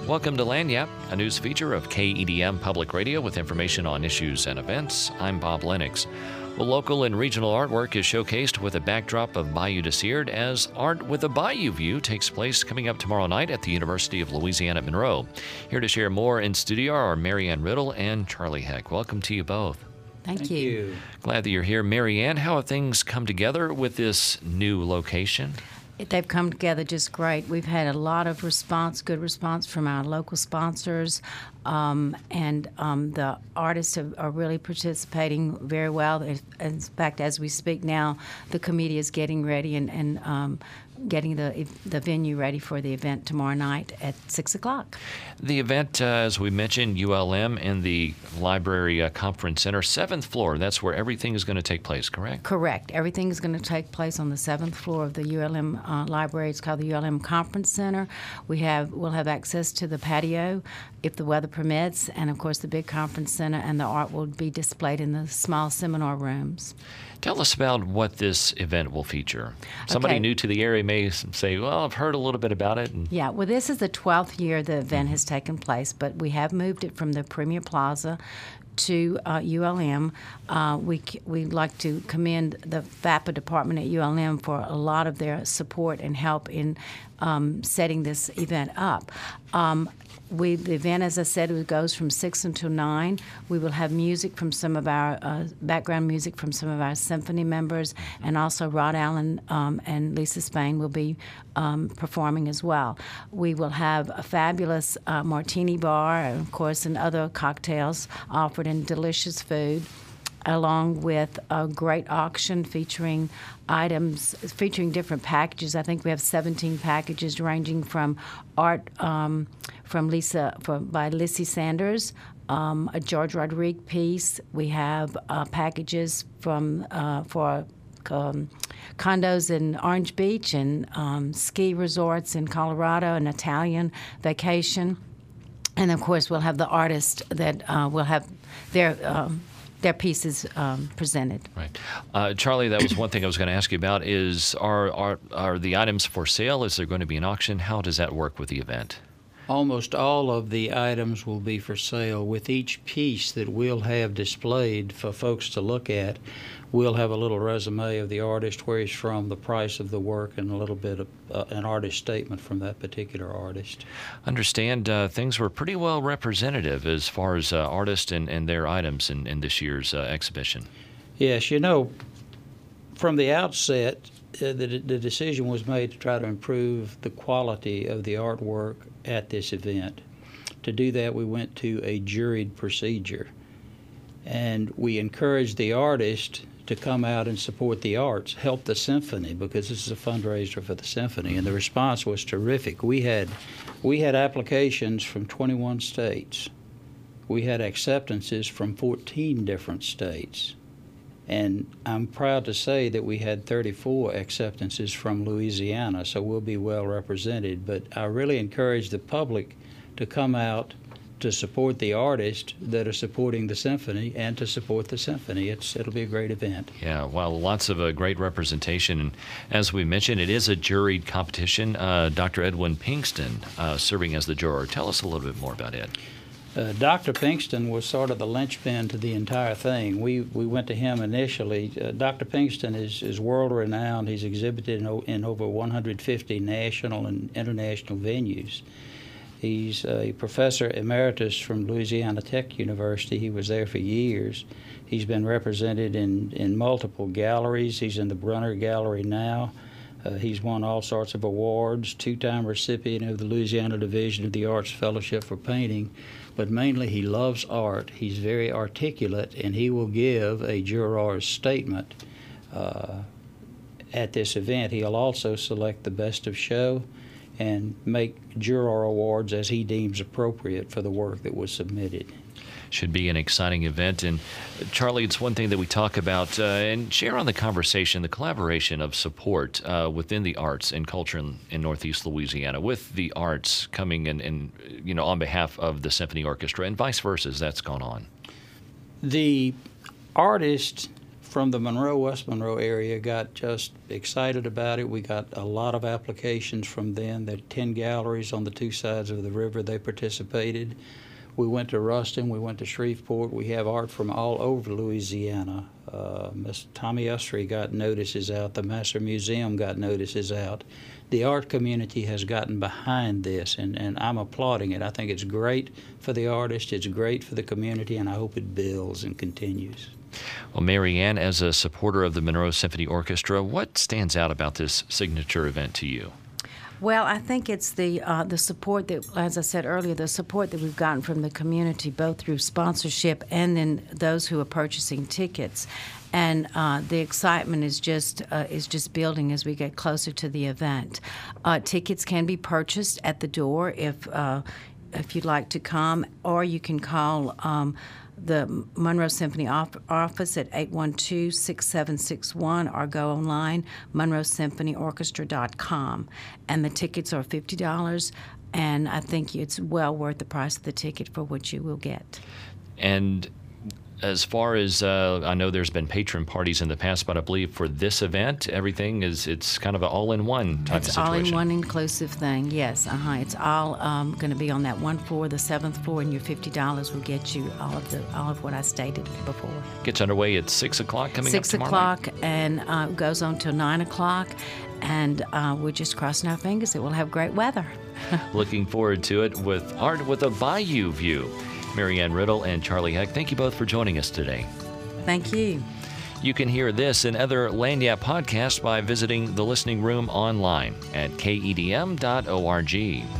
Welcome to Lagniappe, a news feature of KEDM Public Radio with information on issues and events. I'm Bob Lennox. Well, local and regional artwork is showcased with a backdrop of Bayou de Sirte as Art with a Bayou View takes place coming up tomorrow night at the University of Louisiana at Monroe. Here to share more in studio are Marianne Riddle and Charlie Heck. Welcome to you both. Thank you. Glad that you're here. Marianne, how have things come together with this new location? They've come together just great. We've had a lot of good response from our local sponsors, and the artists are really participating very well. In fact, as we speak now, the committee is getting ready and getting the venue ready for the event tomorrow night at 6 o'clock. The event, as we mentioned, ULM in the Library Conference Center, 7th floor. That's where everything is going to take place, correct? Correct. Everything is going to take place on the 7th floor of the ULM library. It's called the ULM Conference Center. We'll have access to the patio if the weather permits, and of course the big conference center, and the art will be displayed in the small seminar rooms. Tell us about what this event will feature. Somebody new to the area may say, well, I've heard a little bit about it. Yeah, well, this is the 12th year the event has taken place, but we have moved it from the Premier Plaza to ULM. We like to commend the FAPA department at ULM for a lot of their support and help in setting this event up. The event, as I said, it goes from 6 until 9. We will have music from some of our background music from some of our symphony members, and also Rod Allen and Lisa Spain will be performing as well. We will have a fabulous martini bar, of course, and other cocktails offered and delicious food, along with a great auction featuring items, featuring different packages. I think we have 17 packages ranging from art by Lissy Sanders, a George Rodriguez piece. We have packages for condos in Orange Beach and ski resorts in Colorado, an Italian vacation. And, of course, we'll have the artists that will have their pieces presented. Right. Charlie, that was one thing I was going to ask you about is are the items for sale? Is there going to be an auction? How does that work with the event? Almost all of the items will be for sale. With each piece that we'll have displayed for folks to look at, we'll have a little resume of the artist, where he's from, the price of the work, and a little bit of an artist statement from that particular artist. Understand things were pretty well representative as far as artists and their items in this year's exhibition. Yes, from the outset, the decision was made to try to improve the quality of the artwork at this event. To do that, we went to a juried procedure, and we encouraged the artist to come out and support the arts, help the symphony, because this is a fundraiser for the symphony, and the response was terrific. We had applications from 21 states. We had acceptances from 14 different states. And I'm proud to say that we had 34 acceptances from Louisiana, so we'll be well represented. But I really encourage the public to come out to support the artists that are supporting the symphony and to support the symphony. It'll be a great event. Yeah, well, lots of great representation. And as we mentioned, it is a juried competition. Dr. Edwin Pinkston serving as the juror. Tell us a little bit more about Ed. Dr. Pinkston was sort of the linchpin to the entire thing. We went to him initially. Dr. Pinkston is world-renowned. He's exhibited in over 150 national and international venues. He's a professor emeritus from Louisiana Tech University. He was there for years. He's been represented in multiple galleries. He's in the Brunner Gallery now. He's won all sorts of awards, 2-time recipient of the Louisiana Division of the Arts Fellowship for Painting. But mainly he loves art. He's very articulate, and he will give a juror's statement at this event. He'll also select the best of show and make juror awards as he deems appropriate for the work that was submitted. Should be an exciting event. And Charlie, it's one thing that we talk about and share on the conversation, the collaboration of support within the arts and culture in Northeast Louisiana, with the arts coming in on behalf of the symphony orchestra and vice versa as that's gone on. The artists from the Monroe, West Monroe area got just excited about it. We got a lot of applications from them. There are 10 galleries on the two sides of the river. They participated. We went to Ruston. We went to Shreveport. We have art from all over Louisiana. Miss Tommy Usry got notices out. The Master Museum got notices out. The art community has gotten behind this, and I'm applauding it. I think it's great for the artist, it's great for the community, and I hope it builds and continues. Well, Mary Ann, as a supporter of the Monroe Symphony Orchestra, what stands out about this signature event to you? Well, I think it's the support that, as I said earlier, the support that we've gotten from the community, both through sponsorship and then those who are purchasing tickets, and the excitement is just building as we get closer to the event. Tickets can be purchased at the door if you'd like to come, or you can call the Monroe Symphony office at 812-6761 or go online, monroesymphonyorchestra.com. And the tickets are $50, and I think it's well worth the price of the ticket for what you will get. And as far as I know, there's been patron parties in the past, but I believe for this event, it's kind of an all-in-one type of situation. It's all-in-one inclusive thing, yes. It's all going to be on that one floor, the 7th floor, and your $50 will get you all of what I stated before. Gets underway at 6 o'clock coming up tomorrow 6 o'clock, and goes on till 9 o'clock, and we're just crossing our fingers that we'll have great weather. Looking forward to it with art with a bayou view. Mary Ann Riddle and Charlie Heck, thank you both for joining us today. Thank you. You can hear this and other Lagniappe podcasts by visiting the Listening Room online at kedm.org.